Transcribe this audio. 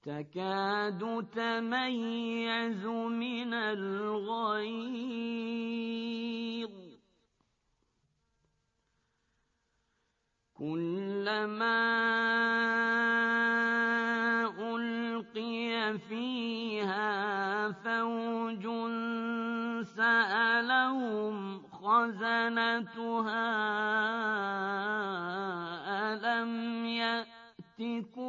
تكاد تميز من الغيظ كلما ألقي فيها فوج سألهم خزنتها ألم يأتكم